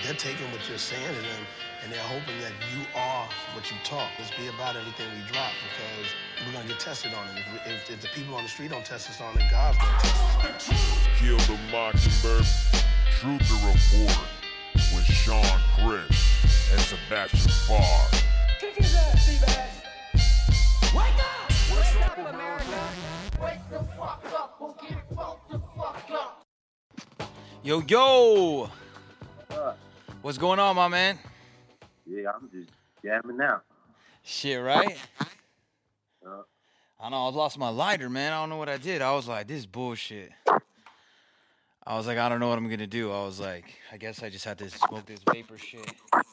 they're taking what you're saying to them, and they're hoping that you are what you talk. Let's be about everything we drop, because we're gonna get tested on it. If the people on the street don't test us on it, God's gonna test us on it. Kill the Mockingbird, Truth to Report, with Sean Chris and Sebastian Farr. Kick his ass, Steve-ass. Wake up! Wake up, America! Wake the fuck up or get fucked the fuck up! Yo! What's going on, my man? Yeah, I'm just jamming out. Shit, right? I know, I lost my lighter, man. I don't know what I did. I was like, this is bullshit. I was like, I don't know what I'm going to do. I was like, I guess I just had to smoke this vapor shit.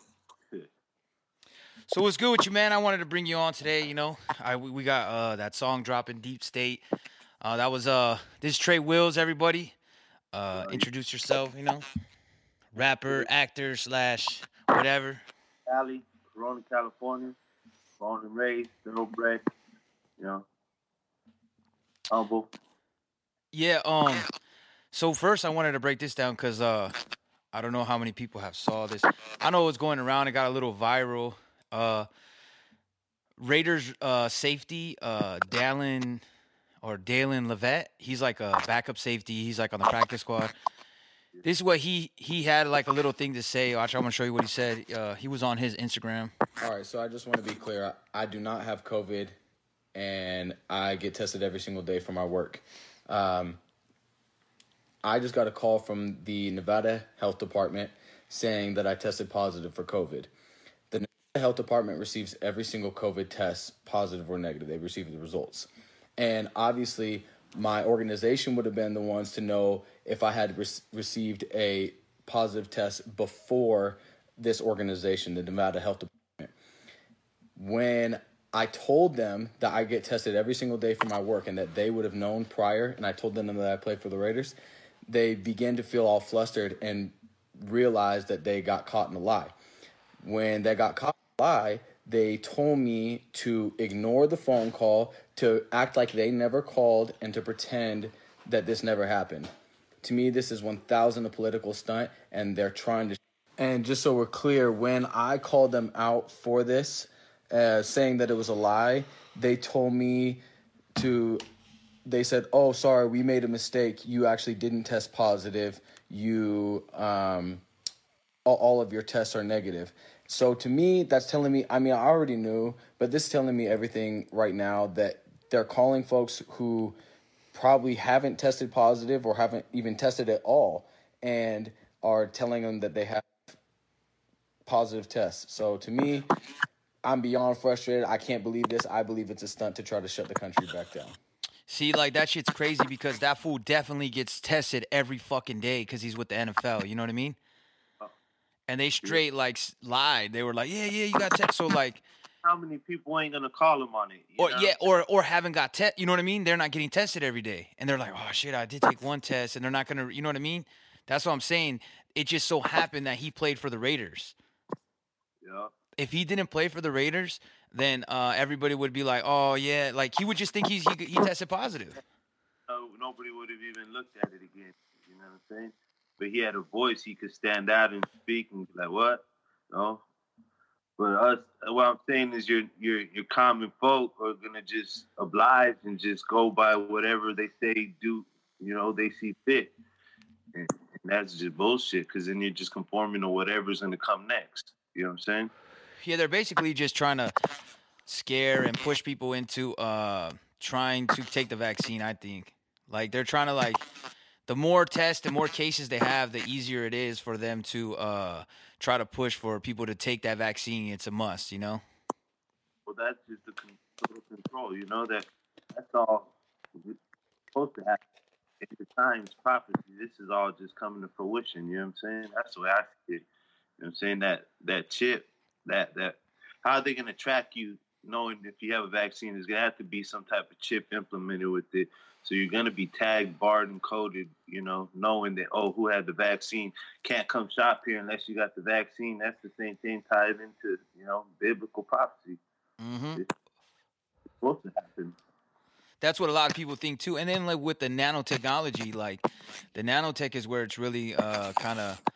So what's good with you, man? I wanted to bring you on today, you know. We got that song dropping, Deep State. That was, this is Trey Wills, everybody. Introduce yourself, you know. Rapper, actor, / whatever. Cali, Corona, California. Born and raised, thoroughbred, you know. Humble. Yeah, so first I wanted to break this down because I don't know how many people have saw this. I know it's going around. It got a little viral. Raiders safety, Dallin Leavitt. He's like a backup safety. He's like on the practice squad. This is what he had like a little thing to say. Watch, I'm gonna show you what he said. He was on his Instagram. All right, so I just want to be clear. I do not have COVID, and I get tested every single day for my work. I just got a call from the Nevada Health Department saying that I tested positive for COVID. The Nevada Health Department receives every single COVID test, positive or negative. They receive the results. And obviously, my organization would have been the ones to know if I had received a positive test before this organization, the Nevada Health Department. When I told them that I get tested every single day for my work and that they would have known prior, and I told them that I played for the Raiders, they began to feel all flustered and realized that they got caught in a lie. When they got caught in a lie, they told me to ignore the phone call, to act like they never called, and to pretend that this never happened. To me, this is 1,000 a political stunt, and they're trying to... And just so we're clear, when I called them out for this, saying that it was a lie, they told me to... They said, oh, sorry, we made a mistake. You actually didn't test positive. You... all of your tests are negative. So to me, that's telling me, I mean, I already knew, but this is telling me everything right now, that they're calling folks who probably haven't tested positive or haven't even tested at all and are telling them that they have positive tests. So to me, I'm beyond frustrated. I can't believe this. I believe it's a stunt to try to shut the country back down. See, like, that shit's crazy because that fool definitely gets tested every fucking day because he's with the NFL. You know what I mean? And they straight, like, lied. They were like, yeah, you got tested. So, like... How many people ain't gonna call him on it? Or or haven't got tested. You know what I mean? They're not getting tested every day, and they're like, "Oh shit, I did take one test," and they're not gonna. You know what I mean? That's what I'm saying. It just so happened that he played for the Raiders. Yeah. If he didn't play for the Raiders, then everybody would be like, "Oh yeah," like he would just think he tested positive. No, nobody would have even looked at it again. You know what I'm saying? But he had a voice. He could stand out and speak and be like, "What?" No. But us, what I'm saying is your common folk are gonna just oblige and just go by whatever they say do, you know, they see fit. And that's just bullshit, because then you're just conforming to whatever's gonna come next. You know what I'm saying? Yeah, they're basically just trying to scare and push people into trying to take the vaccine, I think. Like, they're trying to, like, the more tests, the more cases they have, the easier it is for them to try to push for people to take that vaccine. It's a must, you know? Well, that's just the total control, you know, that's all supposed to happen. At the time's prophecy, this is all just coming to fruition, you know what I'm saying? That's the way I see it. You know what I'm saying? That chip, that how are they going to track you knowing if you have a vaccine? There's going to have to be some type of chip implemented with it. So you're going to be tagged, barred, and coded, you know, knowing that, oh, who had the vaccine can't come shop here unless you got the vaccine. That's the same thing tied into, you know, biblical prophecy. Mm-hmm. It's supposed to happen. That's what a lot of people think, too. And then, like, with the nanotechnology, like, the nanotech is where it's really kind of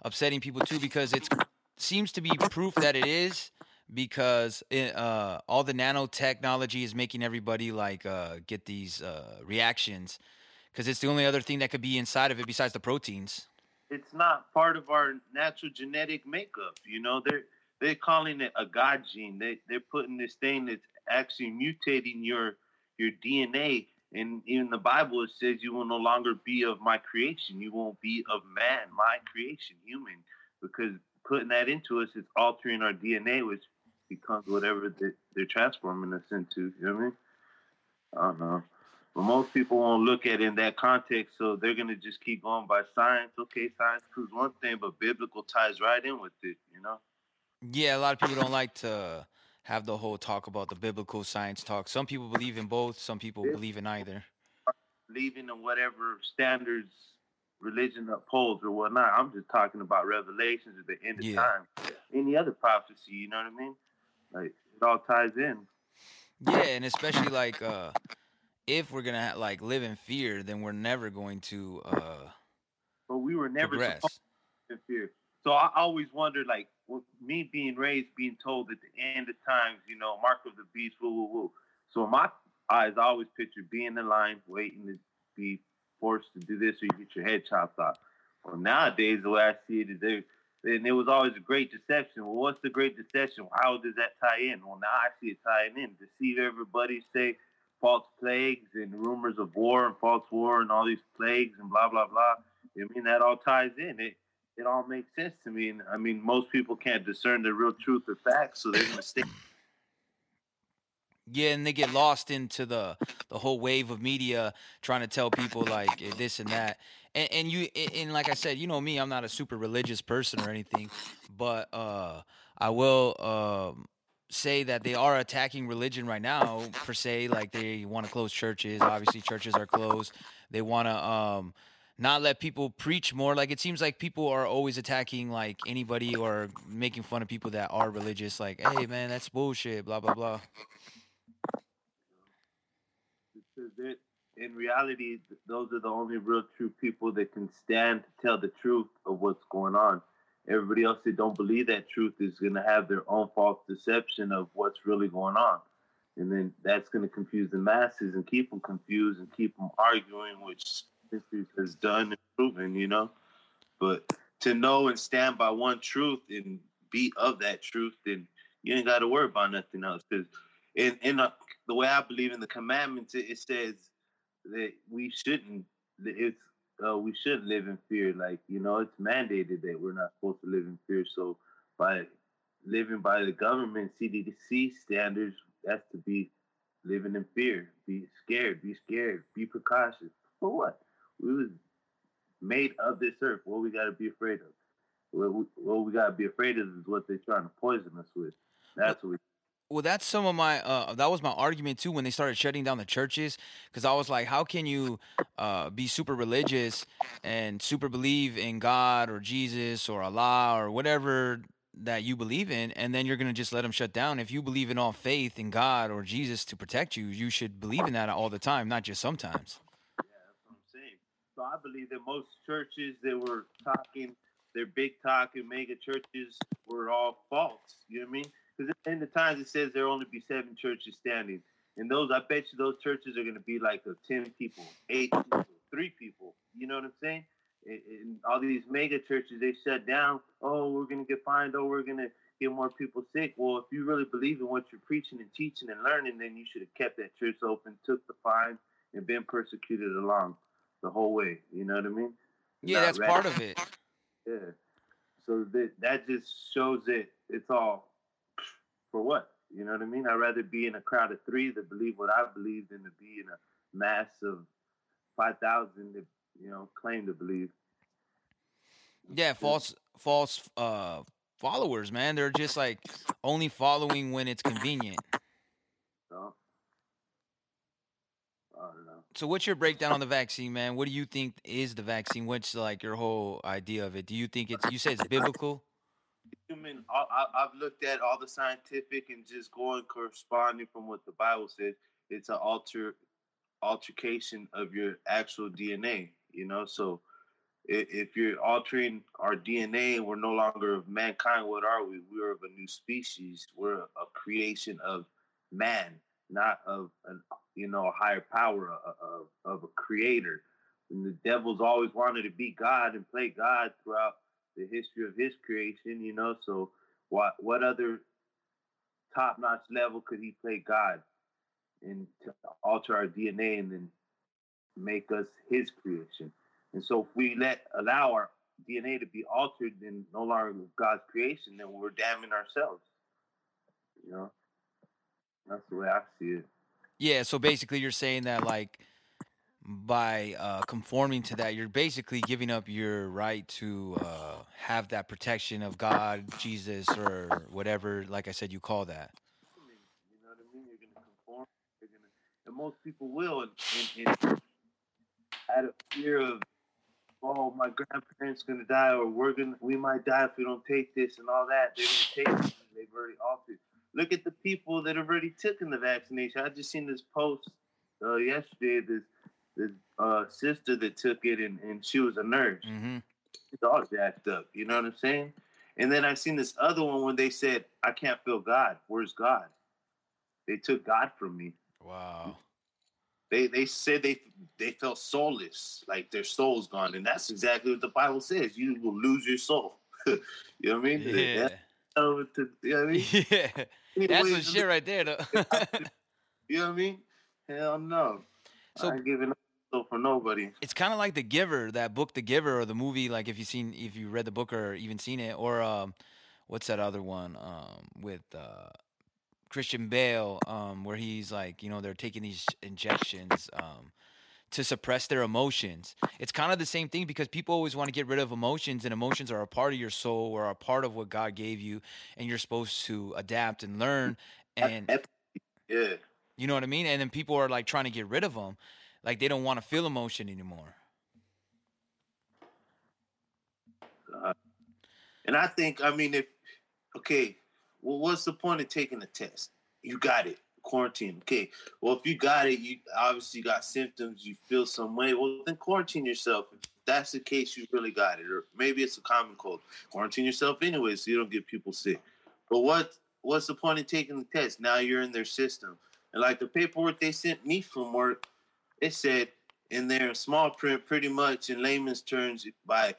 upsetting people too, because it seems to be proof that it is, because all the nanotechnology is making everybody like get these reactions, because it's the only other thing that could be inside of it besides the proteins. It's not part of our natural genetic makeup. You know, they're calling it a God gene. They're putting this thing that's actually mutating your DNA. And in the Bible, it says you will no longer be of my creation. You won't be of man, my creation, human, because putting that into us is altering our DNA, which becomes whatever they're transforming us into. You know what I mean? I don't know. But most people won't look at it in that context, so they're going to just keep going by science. Okay, science proves one thing, but biblical ties right in with it, you know? Yeah, a lot of people don't like to have the whole talk about the biblical science talk. Some people believe in both. Some people believe in either. Believing in whatever standards religion upholds or whatnot. I'm just talking about revelations at the end of time. Any other prophecy, you know what I mean? Like, it all ties in. Yeah, and especially like if we're gonna like live in fear, then we're never going to but we were never progress. supposed to live in fear. So I always wondered, like, me being raised, being told at the end of times, you know, mark of the beast, woo, woo, woo. So in my eyes, I always pictured being in line, waiting to be forced to do this or you get your head chopped off. Well, nowadays, the way I see it is and it was always a great deception. Well, what's the great deception? How does that tie in? Well, now I see it tying in. Deceive everybody, say false plagues and rumors of war and false war and all these plagues and blah, blah, blah. I mean, that all ties in. It all makes sense to me. And I mean, most people can't discern the real truth or facts, so they're going to stay. Yeah, and they get lost into the whole wave of media trying to tell people like this and that. And like I said, you know me, I'm not a super religious person or anything, but I will say that they are attacking religion right now per se. Like they want to close churches. Obviously, churches are closed. They want to not let people preach more. Like it seems like people are always attacking like anybody or making fun of people that are religious. Like, hey man, that's bullshit. Blah blah blah. Because in reality, those are the only real true people that can stand to tell the truth of what's going on. Everybody else that don't believe that truth is going to have their own false deception of what's really going on. And then that's going to confuse the masses and keep them confused and keep them arguing, which history has done and proven, you know. But to know and stand by one truth and be of that truth, then you ain't got to worry about nothing else. Because the way I believe in the commandments, it says that we shouldn't live in fear. Like, you know, it's mandated that we're not supposed to live in fear. So by living by the government CDC standards, that's to be living in fear. Be scared, be precautious. For what? We was made of this earth. What we got to be afraid of? What we got to be afraid of is what they're trying to poison us with. That's what we. Well, that's some of my that was my argument too when they started shutting down the churches, because I was like, how can you be super religious and super believe in God or Jesus or Allah or whatever that you believe in, and then you're gonna just let them shut down? If you believe in all faith in God or Jesus to protect you, you should believe in that all the time, not just sometimes. Yeah, that's what I'm saying. So I believe that most churches that were talking, their big talk and mega churches were all false. You know what I mean? Because at the end of times it says there will only be 7 churches standing. And those, I bet you those churches are going to be like 10 people, 8 people, 3 people. You know what I'm saying? And all these mega churches, they shut down. Oh, we're going to get fined. Oh, we're going to get more people sick. Well, if you really believe in what you're preaching and teaching and learning, then you should have kept that church open, took the fine, and been persecuted along the whole way. You know what I mean? Yeah, that's part of it. Yeah. So that just shows that it's all for what? You know what I mean? I'd rather be in a crowd of 3 that believe what I believe than to be in a mass of 5,000 that, you know, claim to believe. Yeah, false followers, man. They're just like only following when it's convenient. So, I don't know. So what's your breakdown on the vaccine, man? What do you think is the vaccine? What's like your whole idea of it? Do you think you said it's biblical? I've looked at all the scientific and just going corresponding from what the Bible says. It's an altercation of your actual DNA, you know. So If you're altering our DNA and we're no longer of mankind, what are we? We're of a new species. We're a creation of man, not of a higher power of a creator. And the devil's always wanted to be God and play God throughout the history of his creation. So what other top-notch level could he play God and to alter our DNA and then make us his creation? And so if we allow our DNA to be altered and no longer God's creation, then we're damning ourselves. That's the way I see it. Yeah, so basically you're saying that like by conforming to that, you're basically giving up your right to have that protection of God, Jesus, or whatever, like I said, you call that. You know what I mean? You're going to conform. And most people will. And out of fear of, oh, my grandparents going to die, or we might die if we don't take this and all that. They're going to take it. They've already altered. Look at the people that have already taken the vaccination. I just seen this post yesterday. This sister that took it, and she was a nurse. Mm-hmm. She's all jacked up. You know what I'm saying? And then I seen this other one when they said, I can't feel God. Where's God? They took God from me. Wow. They said they felt soulless, like their soul's gone. And that's exactly what the Bible says. You will lose your soul. You know what I mean? Yeah. You know what I mean? Yeah. That's some shit right there, though. You know what I mean? Hell no. So, I ain't giving up for nobody. It's kind of like The Giver, that book, The Giver, or the movie. Like if you read the book or even seen it, or what's that other one with Christian Bale, where he's like, they're taking these injections to suppress their emotions. It's kind of the same thing because people always want to get rid of emotions, and emotions are a part of your soul or a part of what God gave you, and you're supposed to adapt and learn. And yeah, you know what I mean? And then people are like trying to get rid of them. Like they don't want to feel emotion anymore. And I think, what's the point of taking a test? You got it. Quarantine. Okay. Well, if you got it, you obviously got symptoms, you feel some way. Well, then quarantine yourself. If that's the case, you really got it. Or maybe it's a common cold. Quarantine yourself anyway so you don't get people sick. But what's the point of taking the test? Now you're in their system. And like the paperwork they sent me from work, it said in there in small print, pretty much in layman's terms, by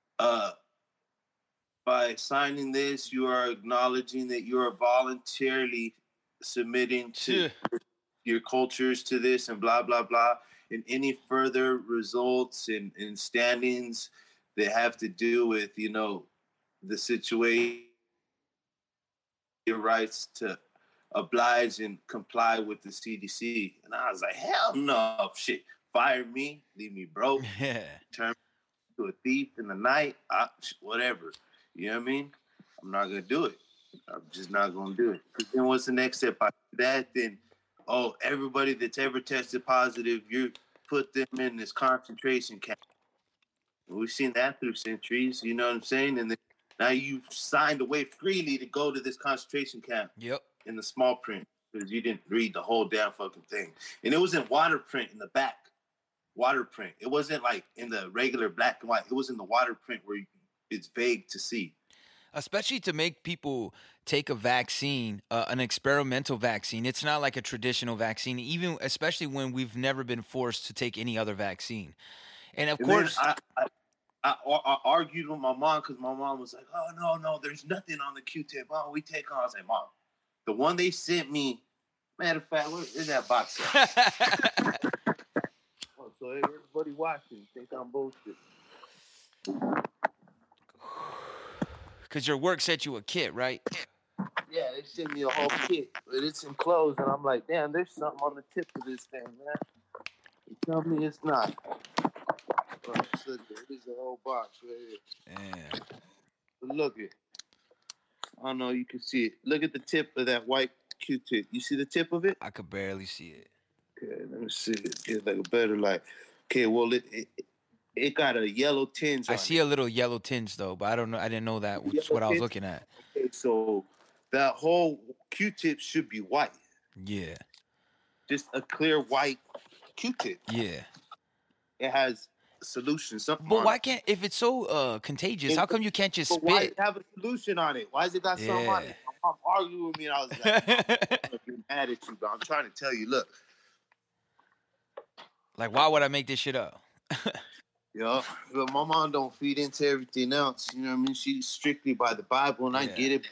signing this, you are acknowledging that you are voluntarily submitting to your cultures to this and blah, blah, blah. And any further results and standings that have to do with, the situation, your rights to oblige and comply with the CDC. And I was like, hell no, shit. Fire me, leave me broke, turn me to a thief in the night, whatever. You know what I mean? I'm not going to do it. I'm just not going to do it. Because then what's the next step? After that, then, everybody that's ever tested positive, you put them in this concentration camp. We've seen that through centuries, you know what I'm saying? And then now you've signed away freely to go to this concentration camp. Yep. In the small print, because you didn't read the whole damn fucking thing. And it was in water print in the back. Water print. It wasn't like in the regular black and white. It was in the water print where it's vague to see. Especially to make people take a vaccine, an experimental vaccine. It's not like a traditional vaccine, even especially when we've never been forced to take any other vaccine. And of course, I argued with my mom because my mom was like, "Oh no, there's nothing on the Q-tip. Oh, we take on." I was like, "Mom, the one they sent me. Matter of fact, where's that box at?" So everybody watching think I'm bullshit. Because your work sent you a kit, right? Yeah, they sent me a whole kit, but it's enclosed, and I'm like, damn, there's something on the tip of this thing, man. You tell me it's not. Look, there's a whole box right here. Yeah. But look it. I don't know, you can see it. Look at the tip of that white Q-tip. You see the tip of it? I could barely see it. Okay, let me see it. Get like a better light. Okay, well, it got a yellow tinge on it. I see a little yellow tinge, though, but I don't know. I didn't know that was what I was looking at. Okay, so that whole Q-tip should be white. Yeah. Just a clear white Q-tip. Yeah. It has solution, something. But on why it. can't, if it's so contagious, how come you can't just But why spit? it have a solution on it? Why has it got something on Yeah. it? My mom argued with me, and I was like, I'm gonna be mad at you, but I'm trying to tell you, look, Like, why would I make this shit up? yo, but my mom don't feed into everything else. You know what I mean? She's strictly by the Bible, and I Yeah. get it.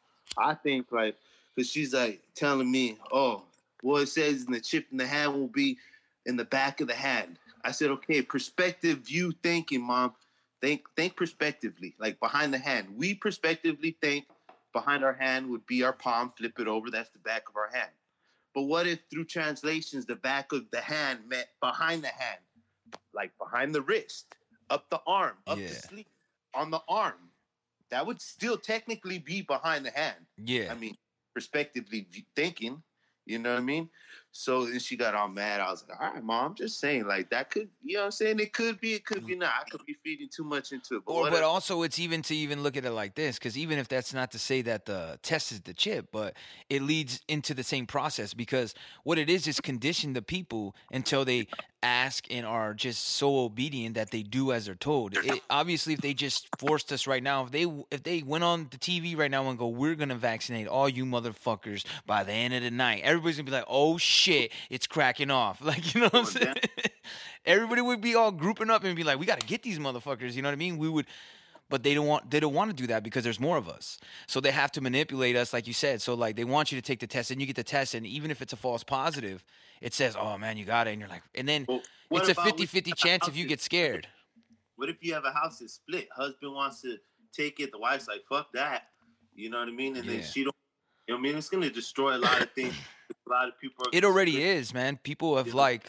I think like, cause she's like telling me, oh, well, it says in the chip in the hand will be in the back of the hand. I said, okay, perspective view thinking, mom. Think prospectively, like behind the hand. We prospectively think behind our hand would be our palm, flip it over, that's the back of our hand. But what if through translations, the back of the hand meant behind the hand, like behind the wrist, up the arm, up Yeah. the sleeve, on the arm? That would still technically be behind the hand. Yeah. I mean, prospectively thinking, you know what I mean? So then she got all mad. I was like, all right, mom, I'm just saying, like, that could, you know what I'm saying? It could be not. I could be feeding too much into it. But, But whatever. also it's even to even look at it like this, because even if that's not to say that the test is the chip, but it leads into the same process, because what it is condition the people until they ask and are just so obedient that they do as they're told. Obviously, if they just forced us right now, if they went on the TV right now and go, we're gonna vaccinate all you motherfuckers by the end of the night, everybody's gonna be like, oh shit, it's cracking off. Like, you know what I'm saying? Everybody would be all grouping up and be like, we got to get these motherfuckers. You know what I mean? We would, but they don't want to do that because there's more of us. So they have to manipulate us, like you said. So like they want you to take the test, and you get the test, and even if it's a false positive, it says, oh man, you got it, and you're like, and then Well, what it's a about 50-50 chance if you get scared. What if you have a house that's split? Husband wants to take it, the wife's like, fuck that. You know what I mean? And then Yeah. she don't. You know what I mean? It's gonna destroy a lot of things. A lot of people. It already is, man. People have Yeah. like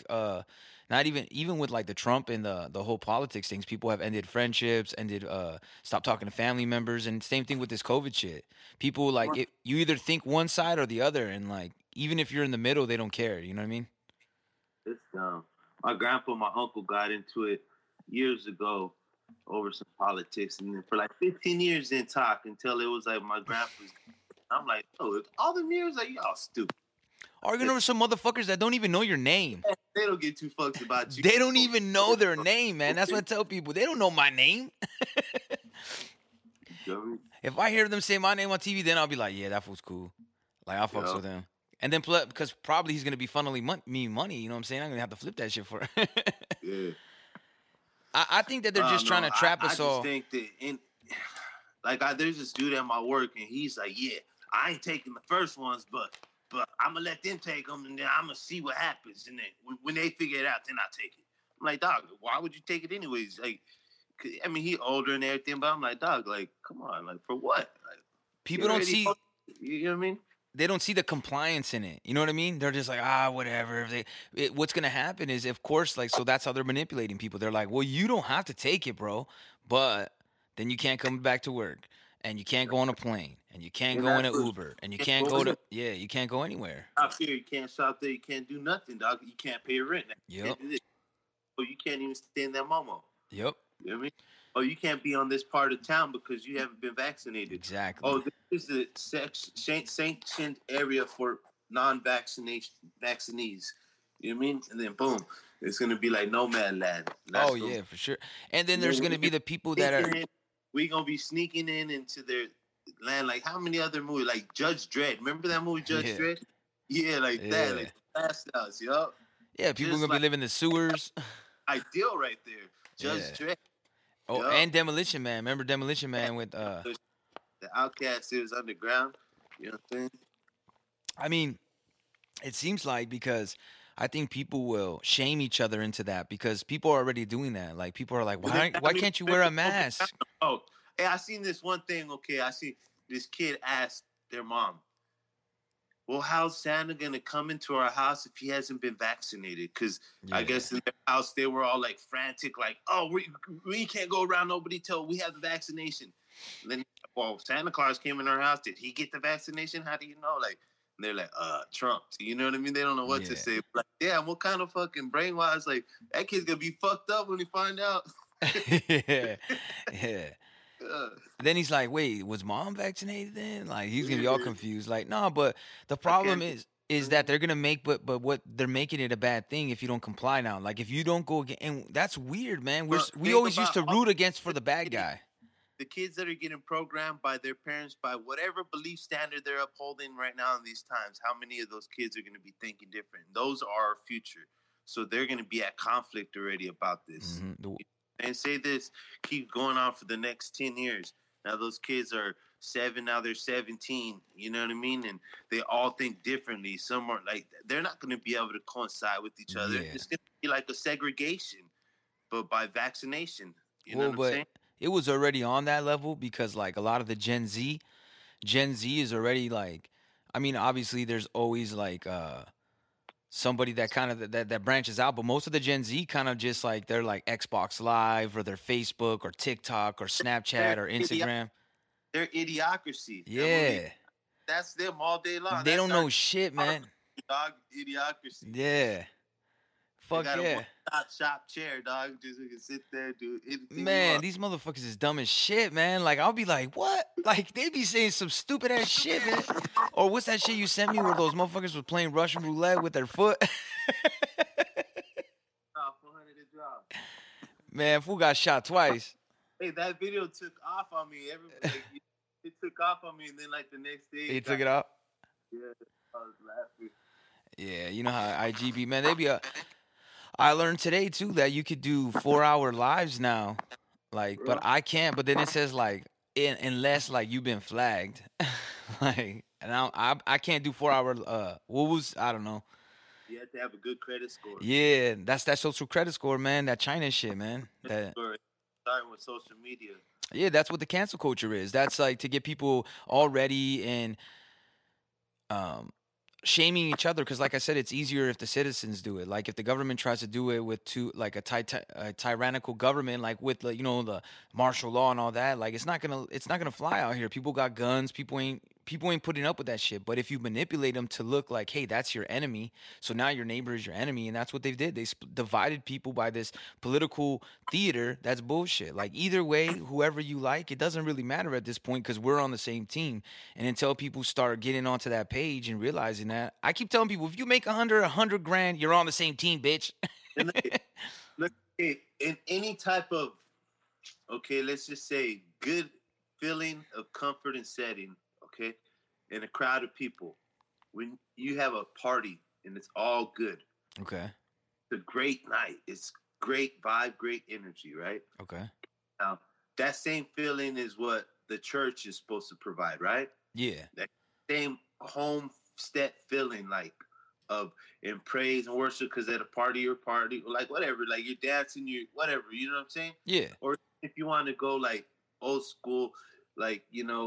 not even with like the Trump and the whole politics things, people have ended friendships, stopped talking to family members, and same thing with this COVID shit. People like you either think one side or the other, and like even if you're in the middle, they don't care. You know what I mean? It's my grandpa, my uncle got into it years ago over some politics, and then for like 15 years didn't talk until it was like my grandpa's. I'm like, oh, all them years, like y'all stupid. Arguing over some motherfuckers that don't even know your name. They don't get two fucks about you. They don't even know their name, man. That's what I tell people. They don't know my name. You know what I mean? If I hear them say my name on TV, then I'll be like, yeah, that fool's cool. Like, I'll fucks Yeah. with him. And then, because probably he's going to be funneling me money, you know what I'm saying? I'm going to have to flip that shit for him. Yeah. I think that they're just trying to trap us all. I just think that, there's this dude at my work, and he's like, yeah, I ain't taking the first ones, but I'm going to let them take them, and then I'm going to see what happens. And then when they figure it out, then I'll take it. I'm like, dog, why would you take it anyways? Like, I mean, he older and everything, but I'm like, dog, like, come on, like, for what? Like, People don't see, you know what I mean? they don't see the compliance in it. You know what I mean? They're just like, whatever. What's going to happen is, of course, like, so that's how they're manipulating people. They're like, well, you don't have to take it, bro, but then you can't come back to work, and you can't go on a plane, and you can't go in an Uber, and you can't go to, you can't go anywhere. Out here, you can't shop there, you can't do nothing, dog. You can't pay your rent. Yep. Or you can't even stay in that Momo. Yep. You know what I mean? Oh, you can't be on this part of town because you haven't been vaccinated. Exactly. Oh, this is the sanctioned area for non-vaccinees. You know what I mean? And then boom, it's gonna be like Nomad Land. Oh yeah, for sure. And then there's gonna be the people that are. We gonna be sneaking into their land. Like how many other movies? Like Judge Dredd. Remember that movie, Judge Yeah. Dredd? Yeah, like Yeah. that. Like Last House, yo. Yeah, people Just gonna like- be living in the sewers. Ideal right there. Judge Yeah. Dredd. Oh, Yeah. and Demolition Man. Remember Demolition Man with The Outcast is underground. You know what I'm saying? I mean, it seems like, because I think people will shame each other into that, because people are already doing that. Like people are like, why can't you wear a mask? Oh, hey, I seen this one thing. Okay, I see this kid asked their mom, well, how's Santa gonna come into our house if he hasn't been vaccinated? Because I Yeah. guess in their house they were all like frantic, like, oh, we can't go around nobody till we have the vaccination. And then, well, Santa Claus came in our house. Did he get the vaccination? How do you know? Like, and they're like, Trump. You know what I mean? They don't know what Yeah. to say. Like, damn, what kind of fucking brainwash? Like, that kid's gonna be fucked up when he find out. yeah, yeah. Then he's like, wait, was mom vaccinated then? Like he's gonna be all confused. Like, no, but the problem is is that they're gonna make, but what they're making it a bad thing if you don't comply now. Like if you don't go again, and that's weird, man. We Think always used to about root against for the bad guy. the kids that are getting programmed by their parents by whatever belief standard they're upholding right now in these times, how many of those kids are going to be thinking different? Those are our future. So they're going to be at conflict already about this. And say this, keep going on for the next 10 years. Now those kids are 7, now they're 17, you know what I mean? And they all think differently. Some are like, they're not going to be able to coincide with each other. Yeah. It's going to be like a segregation, but by vaccination. You know what I'm saying? It was already on that level because like a lot of the Gen Z is already like, I mean, obviously there's always like somebody that kind of that branches out, but most of the Gen Z kind of just like they're like Xbox Live or their Facebook or TikTok or Snapchat or Instagram. They're idiocracy. Yeah. That's them all day long. They That's don't know shit, man. Dog, idiocracy. Yeah. Fuck They got a yeah. one-stop shop chair, dog. Just you can sit there, do anything. you Man, want. these motherfuckers is dumb as shit, man. Like, I'll be like, what? Like, they be saying some stupid ass shit, man. Or what's that shit you sent me where those motherfuckers were playing Russian roulette with their foot? Oh, 400 to drop. Man, fool got shot twice. Hey, that video took off on me. Everybody, it took off on me, and then like the next day, He took it out? Yeah, I was laughing. Yeah, you know how IGB, man, they be I learned today, too, that you could do 4-hour lives now. Like, but I can't. But then it says, like, unless, like, you've been flagged. Like, and I can't do 4-hour, I don't know. You have to have a good credit score. Yeah, that's that social credit score, man. That China shit, man. Starting with social media. Yeah, that's what the cancel culture is. That's like to get people all ready and shaming each other. Because, like I said, it's easier if the citizens do it. Like if the government tries to do it with a tyrannical government, like with the, the martial law and all that. Like it's not gonna fly out here. People got guns. People ain't putting up with that shit. But if you manipulate them to look like, hey, that's your enemy, so now your neighbor is your enemy, and that's what they did. They divided people by this political theater. That's bullshit. Like either way, whoever you like, it doesn't really matter at this point because we're on the same team. And until people start getting onto that page and realizing that, I keep telling people, if you make $100 grand, you're on the same team, bitch. And look, in any type of, let's just say good feeling of comfort and setting, in a crowd of people, when you have a party and it's all good. Okay. It's a great night. It's great vibe, great energy, right? Okay. Now, that same feeling is what the church is supposed to provide, right? Yeah. That same homestead feeling, like, of in praise and worship, because at a party or like whatever, like you're dancing, you whatever, you know what I'm saying? Yeah. Or if you want to go like old school, like,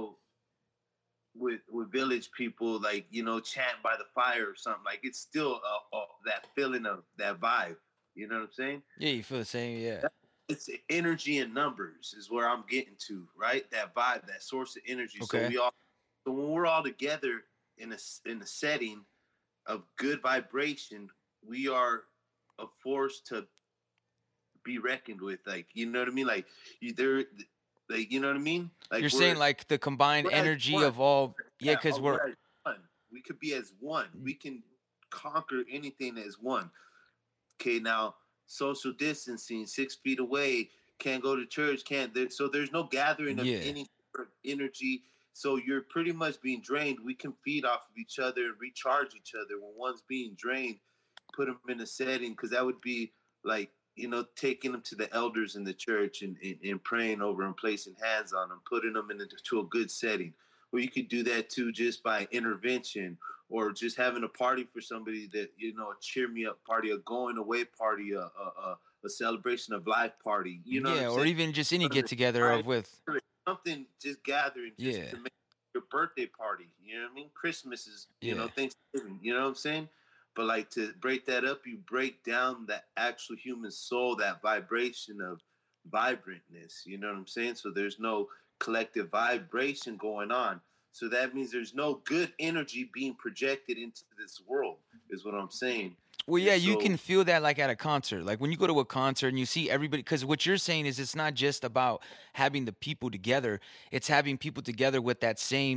with village people, like, chant by the fire or something, like it's still that feeling of that vibe, you know what I'm saying? Yeah, you feel the same, yeah. It's energy in numbers is where I'm getting to, right? That vibe, that source of energy. Okay. So when we're all together in a setting of good vibration, we are a force to be reckoned with. Like, you know what I mean? Like like, you know what I mean? Like you're saying like the combined energy of all, because we're as one. We could be as one. We can conquer anything as one. Okay, now social distancing, 6 feet away, can't go to church, so there's no gathering of any sort of energy. So you're pretty much being drained. We can feed off of each other and recharge each other. When one's being drained, put them in a setting, because that would be like, taking them to the elders in the church and praying over and placing hands on them, putting them into a good setting. Or you could do that too just by intervention, or just having a party for somebody that, a cheer me up party, a going away party, a celebration of life party. or even just any get together with something, just gathering just to make your birthday party. You know what I mean? Christmas is, Thanksgiving. You know what I'm saying? But like to break that up, you break down that actual human soul, that vibration of vibrantness. You know what I'm saying? So there's no collective vibration going on. So that means there's no good energy being projected into this world, is what I'm saying. Well, yeah, you can feel that like at a concert. Like when you go to a concert and you see everybody, because what you're saying is it's not just about having the people together. It's having people together with that same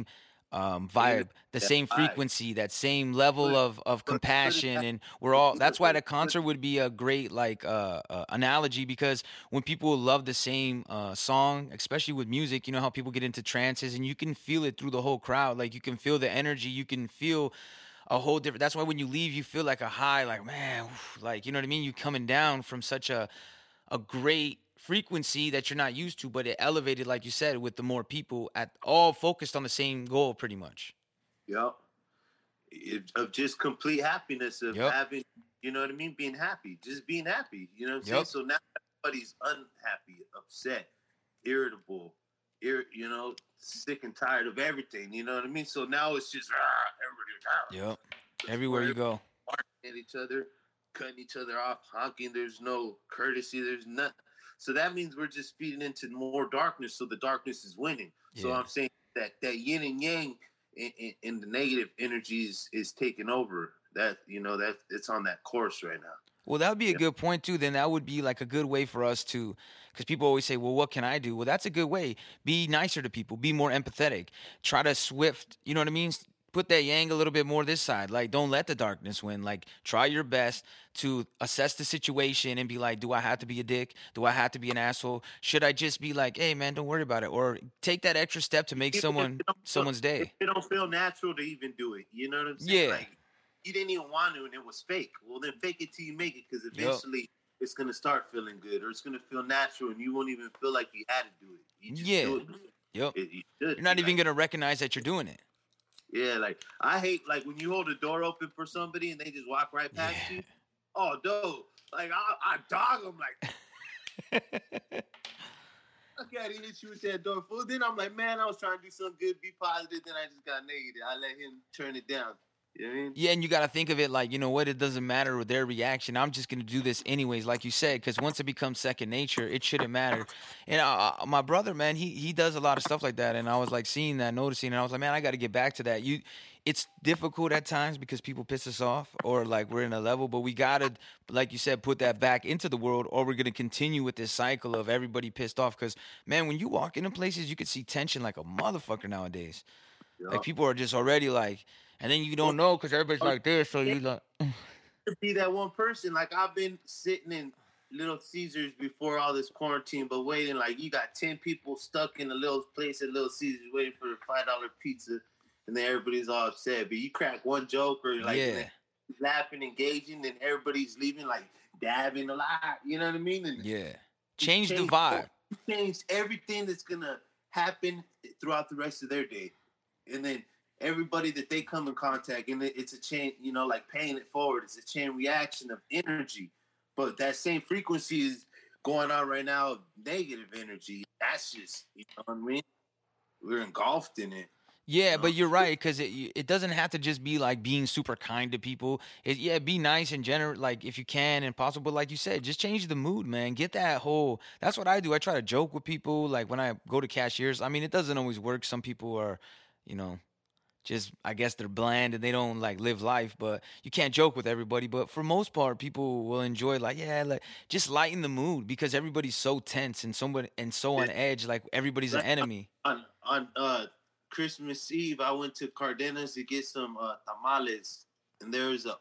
vibe, the that same vibe. frequency, that same level of compassion, and we're all. That's why the concert would be a great like analogy, because when people love the same song, especially with music, you know how people get into trances, and you can feel it through the whole crowd. Like you can feel the energy, you can feel a whole different. That's why when you leave, you feel like a high, like man, like you know what I mean. You coming down from such a great frequency that you're not used to, but it elevated, like you said, with the more people at all focused on the same goal, pretty much. Yep. Of just complete happiness of Yep. having, you know what I mean, being happy, just being happy. You know what I'm saying? Yep. So now everybody's unhappy, upset, irritable, you know, sick and tired of everything. You know what I mean? So now it's just everybody's Yep. Everywhere you go. at each other, cutting each other off, honking. There's no courtesy. There's nothing. So that means we're just feeding into more darkness. So the darkness is winning. So Yeah. I'm saying that yin and yang in the negative energy is taking over. That, you know, that it's on that course right now. Well, that would be a good point too. Then that would be like a good way for us to, because people always say, "Well, what can I do?" Well, that's a good way. Be nicer to people. Be more empathetic. Try to swift. You know what I mean? Put that yang a little bit more this side. Like, don't let the darkness win. Like, try your best to assess the situation and be like, do I have to be a dick? Do I have to be an asshole? Should I just be like, hey man, don't worry about it, or take that extra step to make someone's day? It don't feel natural to even do it. You know what I'm saying? Yeah. Like, you didn't even want to, and it was fake. Well, then fake it till you make it, because eventually it's gonna start feeling good, or it's gonna feel natural, and you won't even feel like you had to do it. You just do it. Yep. You should. You're not even gonna recognize that you're doing it. Yeah, like I hate like when you hold a door open for somebody and they just walk right past you. Oh, dude, like I dog them like. I can't even hit you with that door full. Then I'm like, man, I was trying to do something good, be positive. Then I just got negative. I let him turn it down. You know what I mean? Yeah, and you got to think of it like, you know what, it doesn't matter with their reaction. I'm just going to do this anyways, like you said, because once it becomes second nature, it shouldn't matter. And my brother, man, he does a lot of stuff like that. And I was like seeing that, noticing, and I was like, man, I got to get back to that. It's difficult at times because people piss us off, or like we're in a level, but we got to, like you said, put that back into the world, or we're going to continue with this cycle of everybody pissed off. Because, man, when you walk into places, you can see tension like a motherfucker nowadays. Yeah. Like people are just already like, and then you don't know because everybody's like this, so you like. To be that one person, like I've been sitting in Little Caesars before all this quarantine, but waiting, like you got 10 people stuck in a little place at Little Caesars waiting for a $5 pizza, and then everybody's all upset. But you crack one joke or like laughing, engaging, and everybody's leaving like dabbing a lot. You know what I mean? And change the vibe. Change everything that's gonna happen throughout the rest of their day, and then everybody that they come in contact, and it's a chain, you know, like paying it forward. It's a chain reaction of energy. But that same frequency is going on right now of negative energy. That's just, you know what I mean? We're engulfed in it. Yeah, but you're right, because it doesn't have to just be like being super kind to people. Be nice and generous, like if you can and possible. But like you said, just change the mood, man. Get that whole. That's what I do. I try to joke with people. Like when I go to cashiers, I mean, it doesn't always work. Some people are, you know, just I guess they're bland and they don't like live life. But you can't joke with everybody. But for most part, people will enjoy like just lighten the mood, because everybody's so tense and so on edge. Like everybody's an enemy. On Christmas Eve, I went to Cardenas to get some tamales, and there was a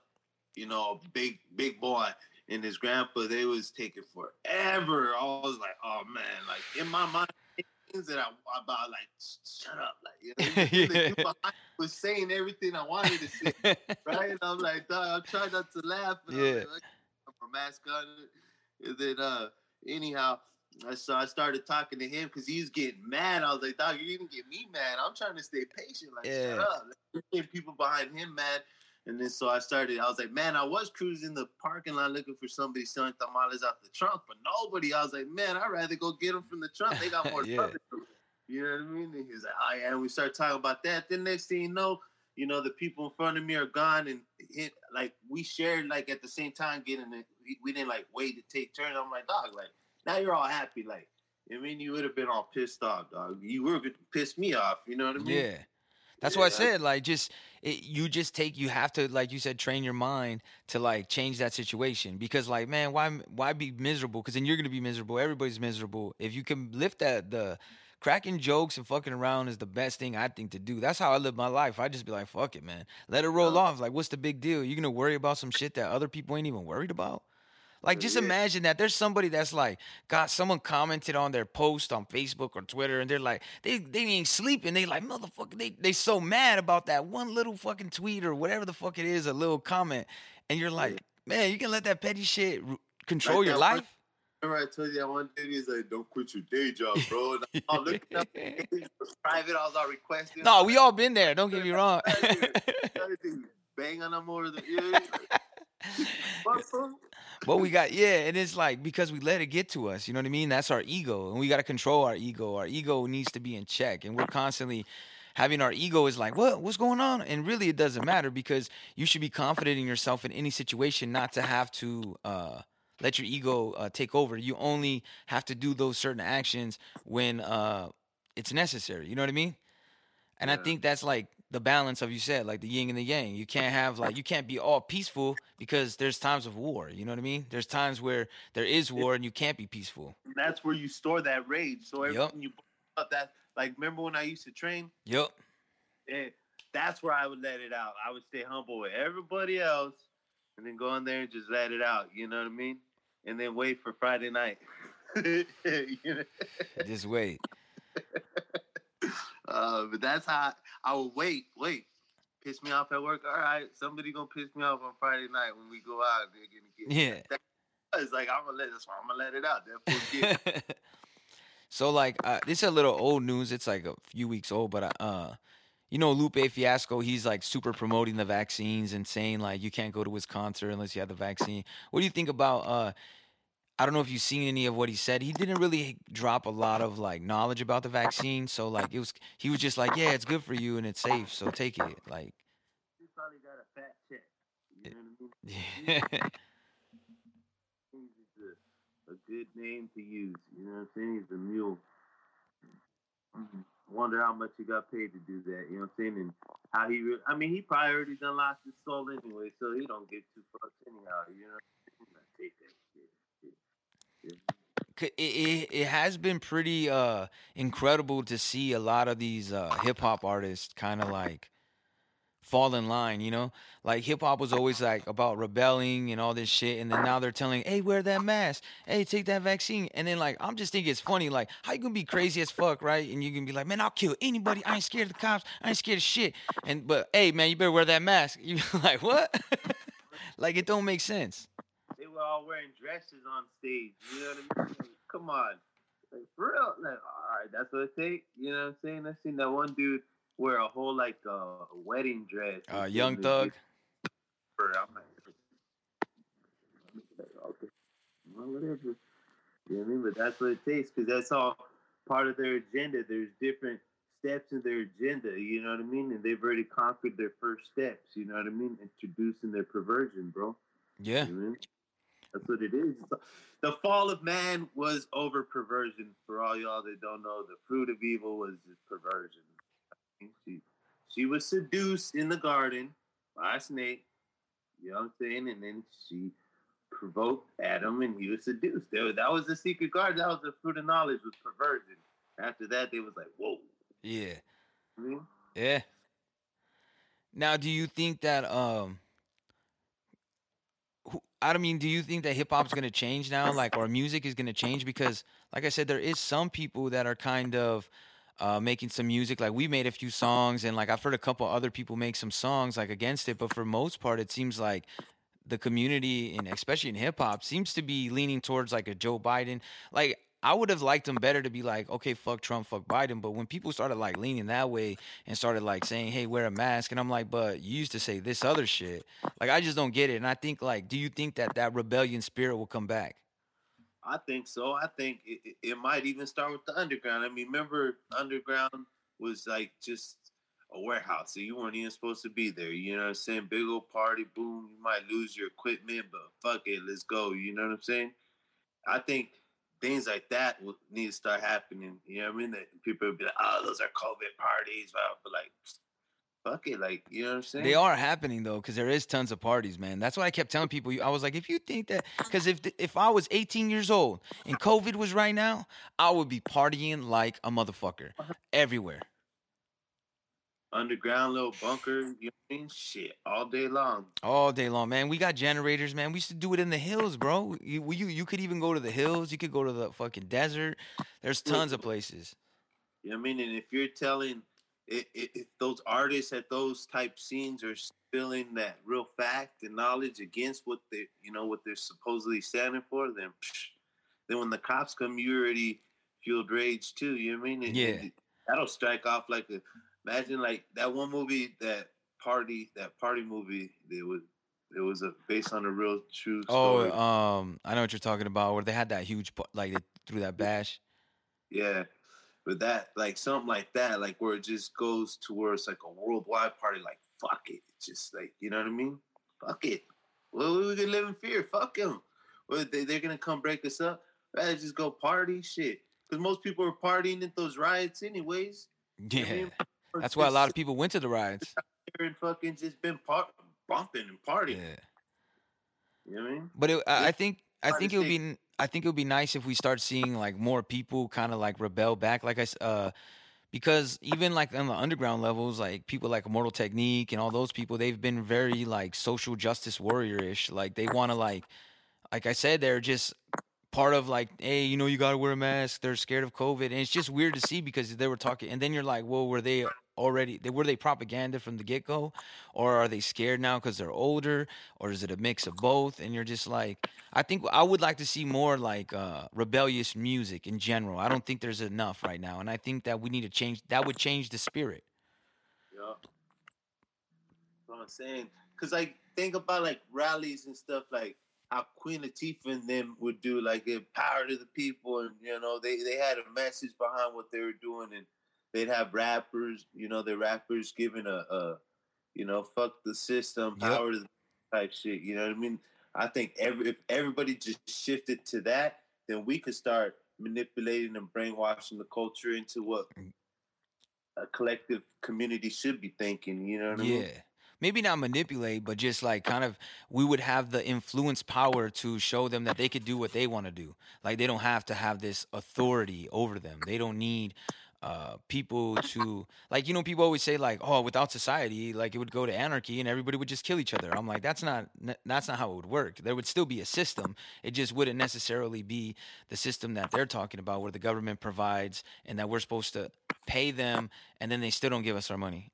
big boy and his grandpa. They was taking forever. I was like, oh man, like in my mind, things that I about like, shut up, like you know, the dude was saying everything I wanted to say, right? And I'm like, dog, I'm trying not to laugh. And I'm like, I'm a mask on it. And then anyhow. So I started talking to him because he was getting mad. I was like, dog, you didn't get me mad. I'm trying to stay patient. Like, shut up. Like, people behind him mad. And then so I was like, man, I was cruising the parking lot looking for somebody selling tamales out the trunk, but nobody. I was like, man, I'd rather go get them from the trunk. They got more stuff. You know what I mean? And he was like, oh, yeah. And we started talking about that. Then next thing you know, the people in front of me are gone. And like we shared, like at the same time getting it. We didn't like wait to take turns. I'm like, dog, like, now you're all happy, like, I mean, you would have been all pissed off, dog. You were going to piss me off, you know what I mean? Yeah. That's why I said, like, you have to, like you said, train your mind to, like, change that situation. Because, like, man, why be miserable? Because then you're going to be miserable. Everybody's miserable. If you can lift the cracking jokes and fucking around is the best thing I think to do. That's how I live my life. I just be like, fuck it, man. Let it roll off. Like, what's the big deal? You gonna worry about some shit that other people ain't even worried about? Like, just imagine that there's somebody that's like, God, someone commented on their post on Facebook or Twitter, and they're like, they ain't sleeping. They like, motherfucker, they so mad about that one little fucking tweet or whatever the fuck it is, a little comment, and you're like, man, you can let that petty shit control your life? Remember I told you that one dude, he's like, don't quit your day job, bro. And I'm looking up, it was private, I was all requesting. No, we all been there. Don't get me wrong. Bang on them over the But we got, and it's like, because we let it get to us, you know what I mean? That's our ego, and we got to control our ego. Our ego needs to be in check, and we're constantly having our ego is like, what's going on? And really, it doesn't matter, because you should be confident in yourself in any situation, not to have to let your ego take over. You only have to do those certain actions when it's necessary. You know what I mean? And I think that's like the balance of, you said, like the yin and the yang. You can't have you can't be all peaceful, because there's times of war. You know what I mean? There's times where there is war and you can't be peaceful. That's where you store that rage. So every time you up that, like, remember when I used to train? Yep. And that's where I would let it out. I would stay humble with everybody else and then go in there and just let it out. You know what I mean? And then wait for Friday night. You know? Just wait. But that's how I would wait. Piss me off at work. All right, somebody gonna piss me off on Friday night when we go out. They're gonna get It's like that's why I'm gonna let it out. That So like this is a little old news. It's like a few weeks old, but you know, Lupe Fiasco, he's like super promoting the vaccines and saying like you can't go to his concert unless you have the vaccine. What do you think about I don't know if you've seen any of what he said. He didn't really drop a lot of like knowledge about the vaccine. So like he was just like, yeah, it's good for you and it's safe. So take it. Like, he probably got a fat check. You know what I mean? He's a good name to use. You know what I'm saying? He's a mule. Wonder how much he got paid to do that. You know what I'm saying? And how he he probably already done lost his soul anyway, so he don't get too fucked anyhow. You know what I'm saying? Take that shit. It has been pretty incredible to see a lot of these hip hop artists kind of like fall in line, you know? Like hip hop was always like about rebelling and all this shit, and then now they're telling, hey, wear that mask, hey, take that vaccine. And then like I'm just thinking it's funny, like how you gonna be crazy as fuck, right? And you can be like, man, I'll kill anybody, I ain't scared of the cops, I ain't scared of shit. But hey man, you better wear that mask. You like what? Like it don't make sense. They were all wearing dresses on stage. You know what I mean? Like, come on. Like, for real. Like, all right, that's what it takes. You know what I'm saying? I seen that one dude wear a whole, like, wedding dress. Young Thug. I'm like, okay. Well, whatever. You know what I mean? But that's what it takes, because that's all part of their agenda. There's different steps in their agenda. You know what I mean? And they've already conquered their first steps. You know what I mean? Introducing their perversion, bro. Yeah. You know what I mean? That's what it is. The fall of man was over perversion. For all y'all that don't know, the fruit of evil was perversion. She was seduced in the garden by a snake. You know what I'm saying? And then she provoked Adam, and he was seduced. That was the secret garden. That was the fruit of knowledge, was perversion. After that, they was like, whoa. Yeah. You know? Yeah. Now, do you think that do you think that hip hop's gonna change now, like, or music is gonna change? Because, like I said, there is some people that are kind of making some music. Like we made a few songs, and like I've heard a couple other people make some songs like against it. But for most part, it seems like the community, and especially in hip hop, seems to be leaning towards like a Joe Biden. Like I would have liked them better to be like, okay, fuck Trump, fuck Biden. But when people started like leaning that way and started like saying, hey, wear a mask, and I'm like, but you used to say this other shit. Like I just don't get it. And I think like, do you think that rebellion spirit will come back? I think so. I think it might even start with the underground. I mean, remember, underground was like just a warehouse, so you weren't even supposed to be there. You know what I'm saying? Big old party, boom. You might lose your equipment, but fuck it, let's go. You know what I'm saying? I think things like that will need to start happening. You know what I mean? That people will be like, oh, those are COVID parties. But like, fuck it, like, you know what I'm saying? They are happening though, because there is tons of parties, man. That's what I kept telling people. I was like, if you think that, because if I was 18 years old and COVID was right now, I would be partying like a motherfucker everywhere. Underground little bunker, you know what I mean? Shit, all day long. All day long, man. We got generators, man. We used to do it in the hills, bro. You could even go to the hills. You could go to the fucking desert. There's tons of places. You know what I mean? And if you're telling, if those artists at those type scenes are spilling that real fact and knowledge against what they, you know, what they're supposedly standing for, then when the cops come, you already fueled rage too. You know what I mean? And that'll strike off like a. Imagine like that one movie, that party movie. It was based on a real true story. Oh, I know what you're talking about. Where they had that huge, like they threw that bash. Yeah, but that like something like that, like where it just goes towards like a worldwide party. Like fuck it, it's just like, you know what I mean? Fuck it. Well, we can live in fear. Fuck them. Well, they're gonna come break us up. Rather just go party shit. Because most people are partying at those riots anyways. Yeah. You know what I mean? That's why a lot of people went to the riots. And fucking just been bumping and partying. Yeah. You know what I mean? But I think it would be nice if we start seeing like more people kind of like rebel back, like because even like on the underground levels, like people like Immortal Technique and all those people, they've been very like social justice warrior-ish. Like they want to like I said, they're just part of like, hey, you know, you got to wear a mask. They're scared of COVID. And it's just weird to see because they were talking. And then you're like, well, were they propaganda from the get-go? Or are they scared now because they're older? Or is it a mix of both? And you're just like, I think I would like to see more like rebellious music in general. I don't think there's enough right now. And I think that we need to change. That would change the spirit. Yeah. That's what I'm saying. Because like, think about like rallies and stuff like, how Queen Latifah and them would do, like, give power to the people, and you know they had a message behind what they were doing, and they'd have rappers, you know, the rappers giving a you know, fuck the system, power to the type shit. You know what I mean? I think if everybody just shifted to that, then we could start manipulating and brainwashing the culture into what a collective community should be thinking. You know what I mean? Yeah. Maybe not manipulate, but just like kind of, we would have the influence power to show them that they could do what they want to do. Like they don't have to have this authority over them. They don't need people to, like, you know, people always say like, oh, without society, like it would go to anarchy and everybody would just kill each other. I'm like, that's not how it would work. There would still be a system. It just wouldn't necessarily be the system that they're talking about, where the government provides and that we're supposed to pay them and then they still don't give us our money.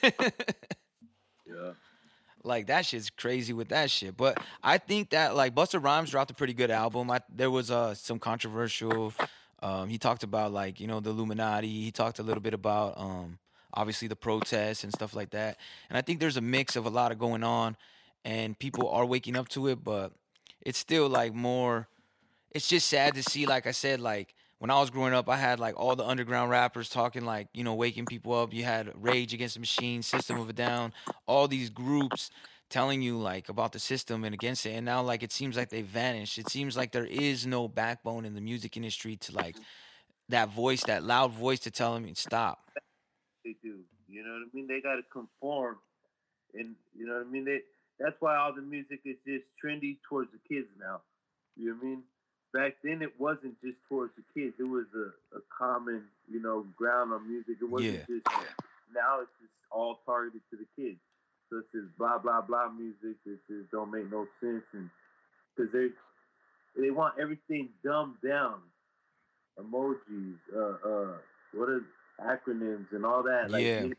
Yeah. Like that shit's crazy with that shit. But I think that like Busta Rhymes dropped a pretty good album. There was some controversial. He talked about like, you know, the Illuminati. He talked a little bit about obviously the protests and stuff like that. And I think there's a mix of a lot of going on, and people are waking up to it. But it's still like more. It's just sad to see. Like I said, like, when I was growing up, I had like all the underground rappers talking like, you know, waking people up. You had Rage Against the Machine, System of a Down, all these groups telling you like about the system and against it. And now like it seems like they vanished. It seems like there is no backbone in the music industry to like that voice, that loud voice to tell them stop. They do. You know what I mean? They got to conform. And you know what I mean? That's why all the music is just trendy towards the kids now. You know what I mean? Back then, it wasn't just towards the kids. It was a common, you know, ground on music. It wasn't just, now it's just all targeted to the kids. So it's just blah, blah, blah music. It just don't make no sense. And because they want everything dumbed down. Emojis, what are acronyms and all that. Like, yeah.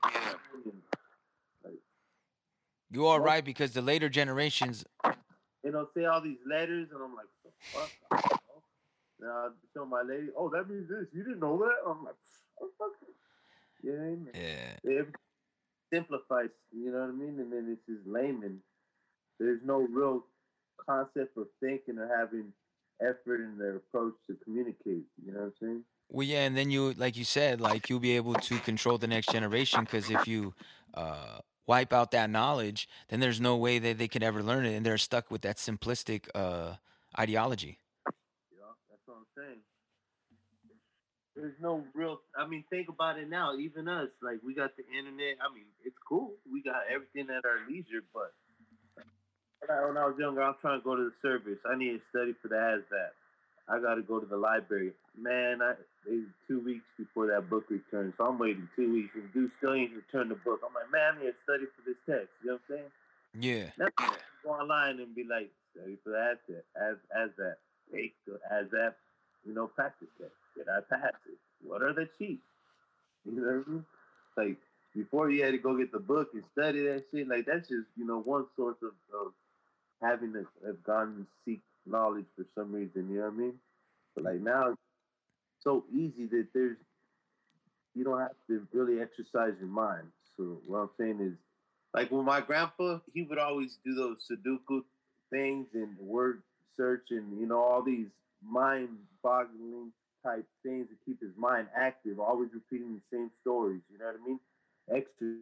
Like, you are right, because the later generations, they don't say all these letters, and I'm like, what the fuck? Now I tell my lady, oh, that means this. You didn't know that? I'm like, what the fuck? You know what I mean? Yeah. It simplifies, you know what I mean? And then it's just layman. There's no real concept of thinking or having effort in their approach to communicate. You know what I'm saying? Well, yeah, and then you, like you said, like you'll be able to control the next generation, because if you wipe out that knowledge, then there's no way that they could ever learn it, and they're stuck with that simplistic ideology. Yeah, that's what I'm saying. there's no real. I mean, think about it now. Even us, like we got the internet. I mean, it's cool. We got everything at our leisure. But when I was younger, I'm trying to go to the service. I need to study for the ASVAB. I got to go to the library. Man, it's 2 weeks before that book returns, so I'm waiting 2 weeks. And dude still ain't returned the book. I'm like, man, I need to study for this test. You know what I'm saying? Yeah. That's go online and be like, study for that as that. Take the as that, practice test. Did I pass it? What are the cheats? You know what I mean? Like before you had to go get the book and study that shit. Like that's just one source of having to have gone and seek knowledge for some reason. You know what I mean? But like now, it's so easy that you don't have to really exercise your mind. So what I'm saying is, like with my grandpa, he would always do those Sudoku things and word search and all these mind-boggling type things to keep his mind active, always repeating the same stories. You know what I mean? Extra.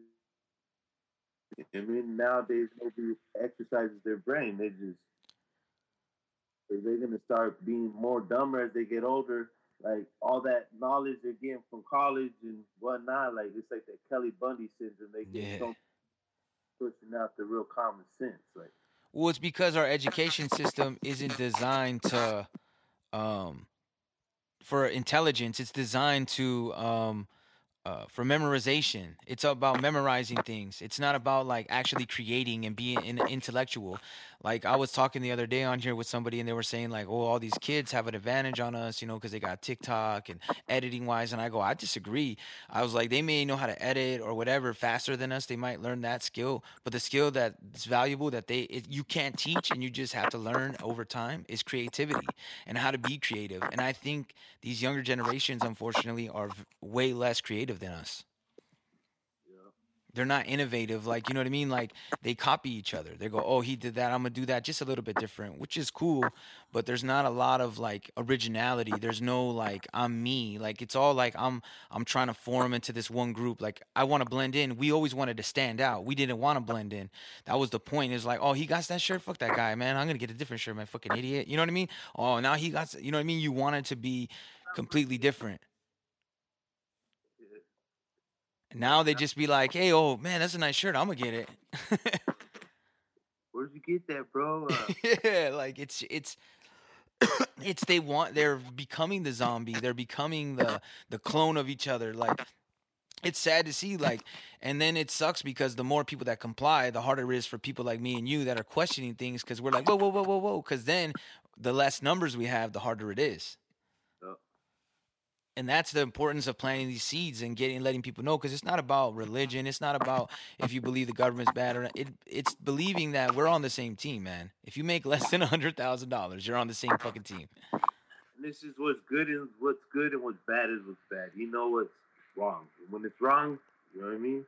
I mean, nowadays nobody exercises their brain. They're gonna start being more dumber as they get older. Like all that knowledge they're getting from college and whatnot, like it's like that Kelly Bundy syndrome. They get so pushing out the real common sense. Like, Well, it's because our education system isn't designed to for intelligence. It's designed to for memorization. It's about memorizing things. It's not about like actually creating and being an intellectual. Like I was talking the other day on here with somebody and they were saying like, oh, all these kids have an advantage on us, because they got TikTok and editing wise. And I go, I disagree. I was like, they may know how to edit or whatever faster than us. They might learn that skill, but the skill that's valuable that you can't teach and you just have to learn over time is creativity and how to be creative. And I think these younger generations, unfortunately, are way less creative than us. They're not innovative, like, you know what I mean? Like, they copy each other. They go, oh, he did that, I'm gonna do that just a little bit different, which is cool, but there's not a lot of like originality. There's no like I'm me. Like it's all like I'm trying to form into this one group. Like I want to blend in. We always wanted to stand out. We didn't want to blend in. That was the point. It's like, oh, he got that shirt, fuck that guy, man. I'm gonna get a different shirt, man. Fucking idiot. You know what I mean? Oh, now he got, you know what I mean? You wanted to be completely different. Now they just be like, hey, oh man, that's a nice shirt. I'm gonna get it. Where'd you get that, bro? Yeah, like it's they're becoming the zombie. They're becoming the clone of each other. Like it's sad to see, like, and then it sucks because the more people that comply, the harder it is for people like me and you that are questioning things because we're like, whoa, whoa, whoa, whoa, whoa. Because then the less numbers we have, the harder it is. And that's the importance of planting these seeds and letting people know, because it's not about religion. It's not about if you believe the government's bad or not. It's believing that we're on the same team, man. If you make less than $100,000, you're on the same fucking team. This is what's good and what's bad is what's bad. You know what's wrong. When it's wrong, you know what I mean?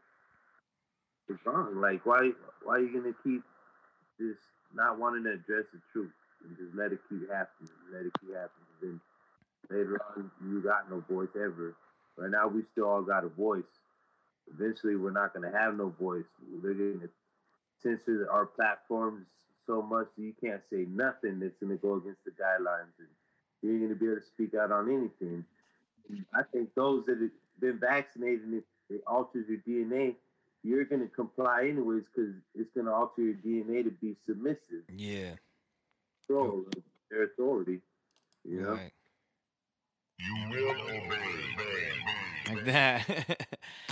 It's wrong. Like why are you gonna keep just not wanting to address the truth and just let it keep happening? Then later on, you got no voice ever. Right now, we still all got a voice. Eventually, we're not going to have no voice. They're going to censor our platforms so much that you can't say nothing that's going to go against the guidelines. And you're going to be able to speak out on anything. And I think those that have been vaccinated, if it alters your DNA, you're going to comply anyways because it's going to alter your DNA to be submissive. Yeah. So, their authority, you know? Right. You will obey. Like that.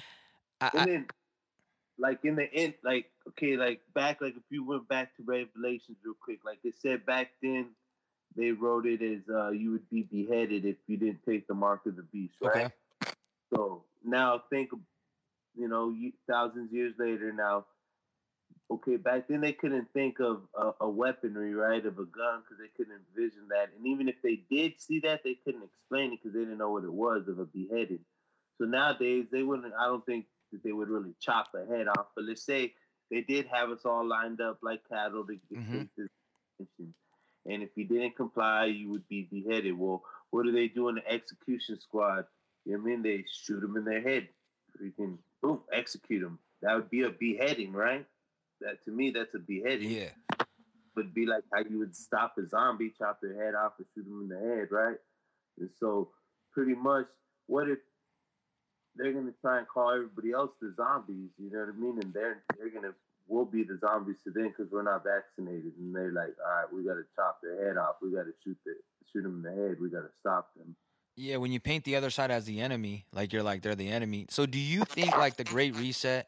And then, like in the end, like okay, like back, like if you went back to Revelations real quick, like they said back then, they wrote it as you would be beheaded if you didn't take the mark of the beast, right? Okay. So now think, thousands of years later now. Okay, back then they couldn't think of a weaponry, right, of a gun, because they couldn't envision that. And even if they did see that, they couldn't explain it because they didn't know what it was of a beheading. So nowadays, I don't think that they would really chop a head off. But let's say they did have us all lined up like cattle to take this attention. And if you didn't comply, you would be beheaded. Well, what do they do in the execution squad? You know what I mean? They shoot them in their head. Freaking, boom, execute them. That would be a beheading, right? That to me, that's a beheading. Yeah. Would be like how you would stop a zombie, chop their head off, and shoot them in the head, right? And so, pretty much, what if they're gonna try and call everybody else the zombies? You know what I mean? And they're gonna we'll be the zombies to them because we're not vaccinated. And they're like, all right, we gotta chop their head off. We gotta shoot them in the head. We gotta stop them. Yeah, when you paint the other side as the enemy, like you're like they're the enemy. So do you think like the Great Reset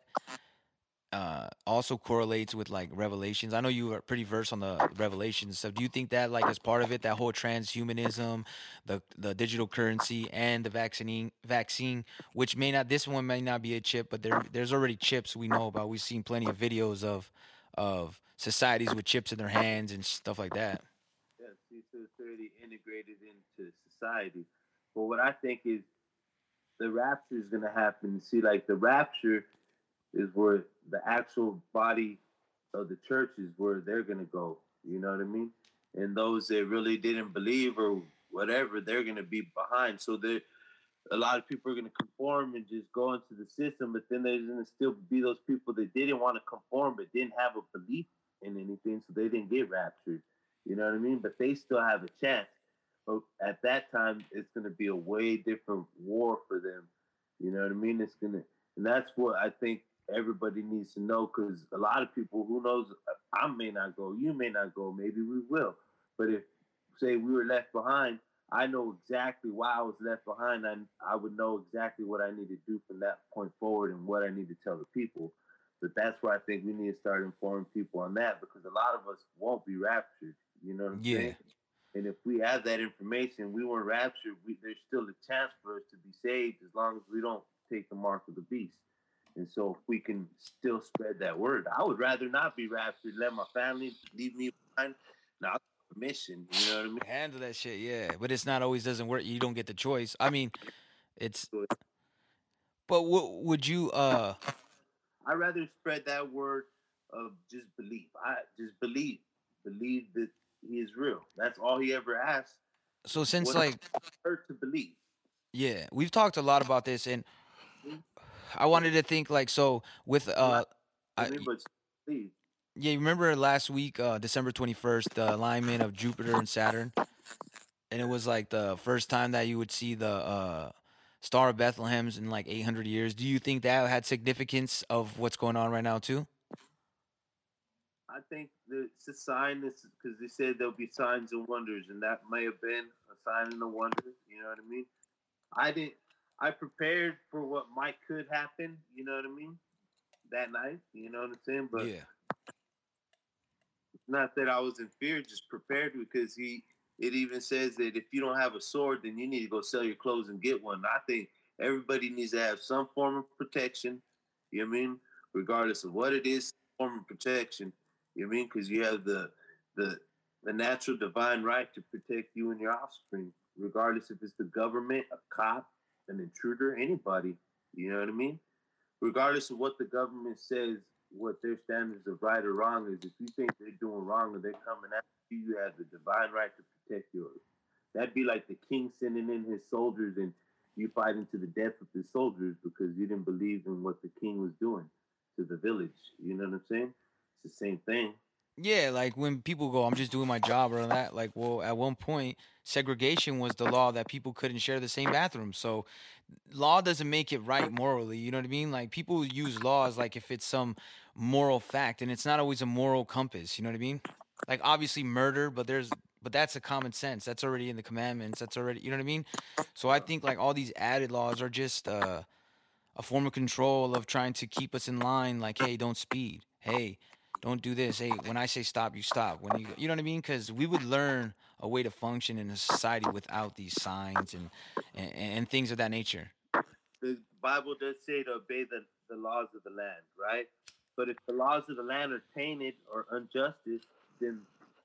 also correlates with like Revelations? I know you are pretty versed on the Revelations stuff. Do you think that like as part of it, that whole transhumanism, the digital currency, and the vaccine, which this one may not be a chip, but there's already chips we know about. We've seen plenty of videos of societies with chips in their hands and stuff like that. Yeah, see, so it's already integrated into society. But what I think is the rapture is going to happen. See, like the rapture is where the actual body of the church is where they're going to go. You know what I mean? And those that really didn't believe or whatever, they're going to be behind. So a lot of people are going to conform and just go into the system, but then there's going to still be those people that didn't want to conform but didn't have a belief in anything, so they didn't get raptured. You know what I mean? But they still have a chance. But at that time, it's going to be a way different war for them. You know what I mean? And that's what I think everybody needs to know, because a lot of people, who knows, I may not go, you may not go, maybe we will. But if, say, we were left behind, I know exactly why I was left behind. I would know exactly what I need to do from that point forward and what I need to tell the people. But that's where I think we need to start informing people on that, because a lot of us won't be raptured. You know what I'm saying? And if we have that information, we weren't raptured, there's still a chance for us to be saved as long as we don't take the mark of the beast. And so if we can still spread that word, I would rather not be raptured, let my family leave me behind. Now, mission, you know what I mean? Handle that shit, yeah. But it's not always doesn't work. You don't get the choice. I mean, it's. But would you? I'd rather spread that word of just belief. I just believe that he is real. That's all he ever asked. So since what like hurt to believe. Yeah, we've talked a lot about this, and I wanted to think like so with yeah, remember last week, December 21st, the alignment of Jupiter and Saturn, and it was like the first time that you would see the Star of Bethlehem's in like 800 years. Do you think that had significance of what's going on right now too? I think it's a sign, because they said there'll be signs and wonders, and that may have been a sign and a wonder. You know what I mean? I prepared for what could happen. You know what I mean? That night, you know what I'm saying? But yeah. Not that I was in fear, just prepared, because it even says that if you don't have a sword, then you need to go sell your clothes and get one. I think everybody needs to have some form of protection. You know what I mean? Regardless of what it is, form of protection. You know what I mean? Because you have the natural divine right to protect you and your offspring, regardless if it's the government, a cop, an intruder, anybody. You know what I mean? Regardless of what the government says, what their standards of right or wrong is, if you think they're doing wrong or they're coming after you, you have the divine right to protect yours. That'd be like the king sending in his soldiers and you fighting to the death with his soldiers because you didn't believe in what the king was doing to the village. You know what I'm saying? It's the same thing. Yeah, like when people go, I'm just doing my job or that, like, well, at one point, segregation was the law that people couldn't share the same bathroom. So law doesn't make it right morally. You know what I mean? Like people use laws like if it's some moral fact, and it's not always a moral compass. You know what I mean? Like obviously murder, but that's a common sense. That's already in the commandments. That's already, you know what I mean? So I think like all these added laws are just a form of control of trying to keep us in line. Like, hey, don't speed. Hey, don't do this. Hey, when I say stop, you stop. When you know what I mean? Because we would learn a way to function in a society without these signs and things of that nature. The Bible does say to obey the laws of the land, right? But if the laws of the land are tainted or injustice, then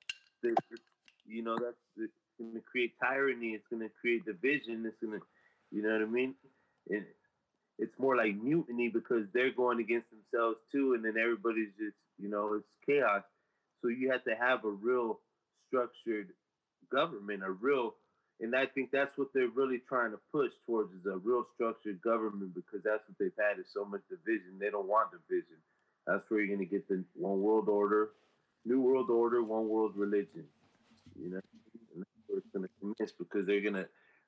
you know that's going to create tyranny. It's going to create division. It's going to, you know what I mean? It's more like mutiny because they're going against themselves too, and then everybody's just, you know, it's chaos. So you have to have a real structured government, and I think that's what they're really trying to push towards is a real structured government, because that's what they've had is so much division. They don't want division. That's where you're going to get the one world order, new world order, one world religion. You know, and that's where it's going to commence, because they're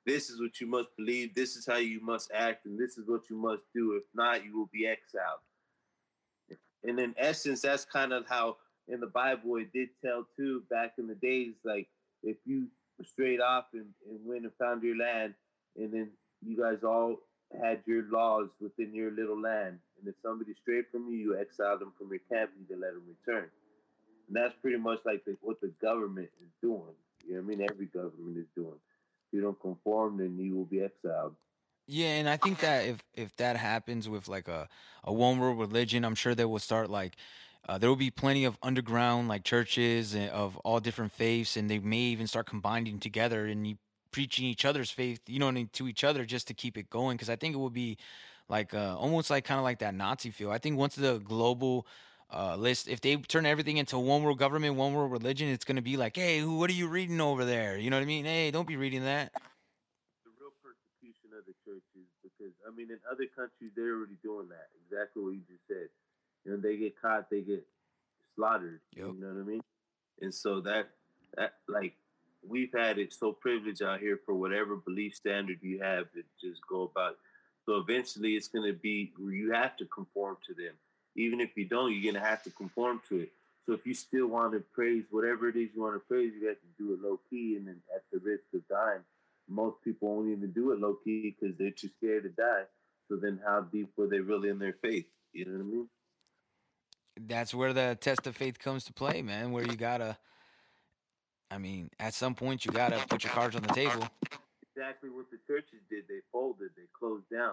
this is what you must believe, this is how you must act, and this is what you must do. If not, you will be exiled. And in essence, that's kind of how in the Bible it did tell too back in the days, like if you strayed off and went and found your land, and then you guys all had your laws within your little land, and if somebody strayed from you, you exiled them from your camp, you didn't let them return. And that's pretty much like what the government is doing. You know what I mean? Every government is doing. If you don't conform, then you will be exiled. Yeah, and I think that if that happens with like a one world religion, I'm sure they will start like there will be plenty of underground like churches of all different faiths, and they may even start combining together and preaching each other's faith, you know, to each other just to keep it going. Because I think it will be like almost like kind of like that Nazi feel. I think once the global list, if they turn everything into one world government, one world religion, it's gonna be like, hey, what are you reading over there? You know what I mean? Hey, don't be reading that. The real persecution of the churches, because I mean, in other countries they're already doing that. Exactly what you just said. You know, they get caught, they get slaughtered. Yep. You know what I mean? And so that like we've had it so privileged out here for whatever belief standard you have to just go about. So eventually it's going to be where you have to conform to them. Even if you don't, you're going to have to conform to it. So if you still want to praise whatever it is you want to praise, you have to do it low key and then at the risk of dying. Most people won't even do it low key because they're too scared to die. So then how deep were they really in their faith? You know what I mean? That's where the test of faith comes to play, man. Where you gotta, I mean, at some point you gotta put your cards on the table. Exactly what the churches did. They folded. They closed down.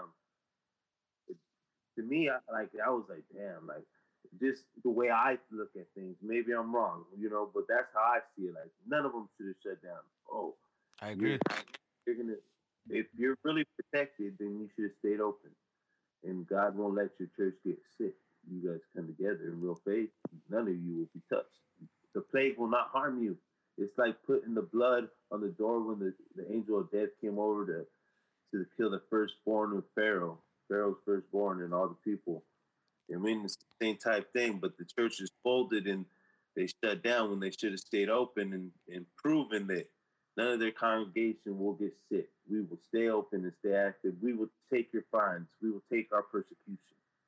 To me, I was like, damn, like just the way I look at things. Maybe I'm wrong, you know, but that's how I see it. Like none of them should have shut down. Oh, I agree. You're gonna, if you're really protected, then you should have stayed open. And God won't let your church get sick. You guys come together in real faith. None of you will be touched. The plague will not harm you. It's like putting the blood on the door when the angel of death came over to kill the firstborn of Pharaoh. Pharaoh's firstborn and all the people. I mean, it's the same type thing, but the church is folded and they shut down when they should have stayed open and proven that none of their congregation will get sick. We will stay open and stay active. We will take your fines. We will take our persecution.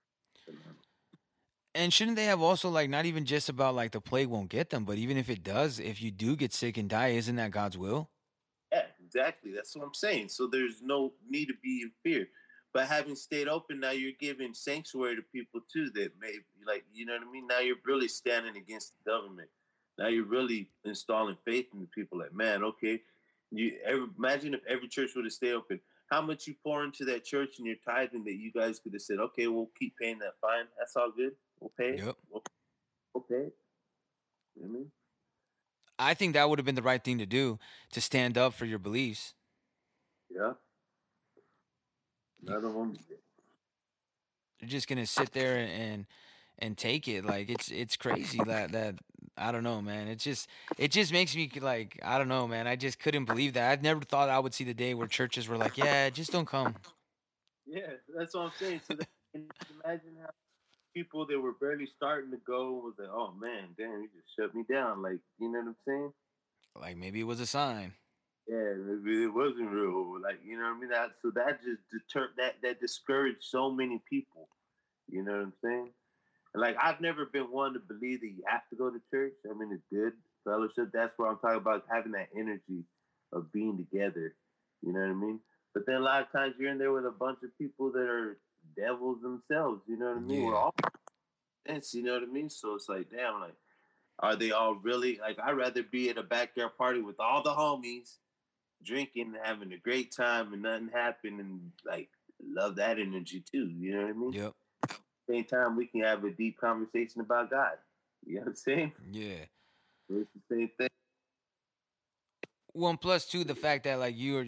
And shouldn't they have also like not even just about like the plague won't get them, but even if it does, if you do get sick and die, isn't that God's will? Yeah, exactly. That's what I'm saying. So there's no need to be in fear. But having stayed open, now you're giving sanctuary to people too that may like, you know what I mean? Now you're really standing against the government. Now you're really installing faith in the people. Like, man, okay, imagine if every church would have stayed open. How much you pour into that church and your tithing that you guys could have said, okay, we'll keep paying that fine. That's all good. We'll pay it. Yep. We'll pay it. You know what I mean? I think that would have been the right thing to do, to stand up for your beliefs. Yeah. None of them. You're just gonna sit there and take it. Like it's crazy that I don't know, man. It just makes me like I don't know, man. I just couldn't believe that. I've never thought I would see the day where churches were like, yeah, just don't come. Yeah, that's what I'm saying. So imagine how people that were barely starting to go was like, oh man, damn, you just shut me down. Like, you know what I'm saying? Like maybe it was a sign. Yeah, maybe it wasn't real. Like, you know what I mean? So that just deterred that discouraged so many people. You know what I'm saying? And like, I've never been one to believe that you have to go to church. I mean, it's good fellowship. That's what I'm talking about, having that energy of being together. You know what I mean? But then a lot of times you're in there with a bunch of people that are devils themselves. You know what I mean? Yeah. We're all friends. You know what I mean? So it's like, damn, like, are they all really like? I'd rather be at a backyard party with all the homies, drinking, having a great time, and nothing happened, and like love that energy too. You know what I mean? Yep. Same time, we can have a deep conversation about God. You know what I'm saying? Yeah. It's the same thing. Well, and plus too, the fact that like you're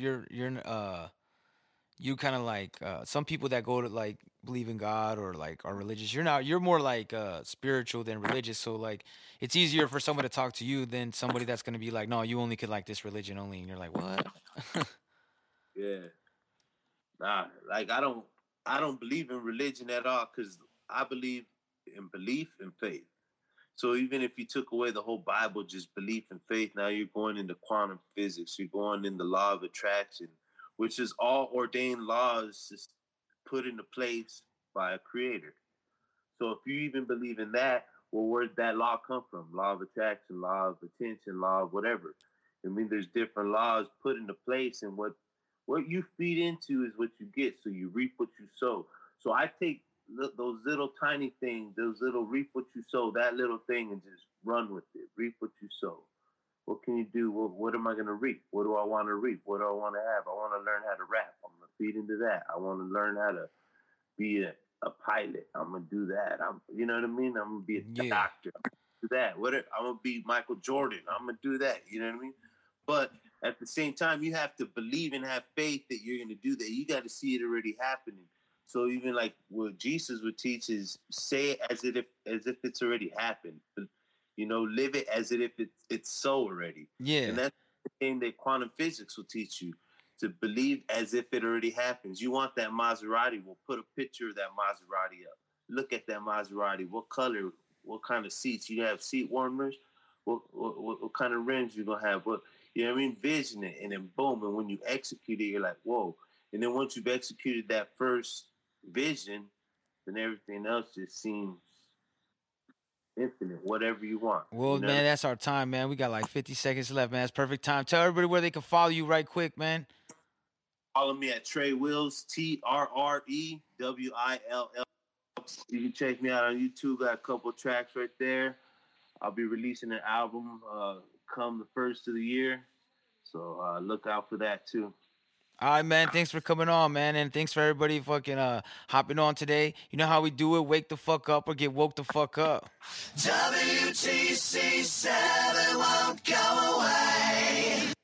you kind of like some people that go to like believe in God or like are religious. You're more like spiritual than religious. So like it's easier for someone to talk to you than somebody that's gonna be like, no, you only could like this religion only, and you're like, what? Yeah. Nah, like I don't believe in religion at all because I believe in belief and faith. So even if you took away the whole Bible, just belief and faith, now you're going into quantum physics. You're going in the law of attraction, which is all ordained laws put into place by a creator. So if you even believe in that, well, where did that law come from? Law of attraction, law of attention, law of whatever. I mean, there's different laws put into place, and what you feed into is what you get. So you reap what you sow. So I take those little tiny things, those little reap what you sow, that little thing, and just run with it. Reap what you sow. What can you do? What am I going to reap? What do I want to reap? What do I want to have? I want to learn how to rap. I'm going to feed into that. I want to learn how to be a pilot. I'm going to do that. You know what I mean? I'm going to be a doctor. I'm going to do that. I'm going to be Michael Jordan. I'm going to do that. You know what I mean? But at the same time, you have to believe and have faith that you're going to do that. You got to see it already happening. So even like what Jesus would teach is say it as if it's already happened. You know, live it as if it's so already. Yeah. And that's the thing that quantum physics will teach you, to believe as if it already happens. You want that Maserati, we'll put a picture of that Maserati up. Look at that Maserati. What color, what kind of seats? You have seat warmers? What kind of rims you going to have? You know what I mean? Vision it, and then boom. And when you execute it, you're like, whoa. And then once you've executed that first vision, then everything else just seems infinite, whatever you want. Well, you know? man, that's our time, man. We got like 50 seconds left, man. That's perfect time. Tell everybody where they can follow you right quick, man. Follow me at Trey Wills, TRREWILL. You can check me out on YouTube. Got a couple tracks right there. I'll be releasing an album come the first of the year. So look out for that too. All right, man. Thanks for coming on, man. And thanks for everybody fucking hopping on today. You know how we do it. Wake the fuck up or get woke the fuck up. WTC 7 won't go away.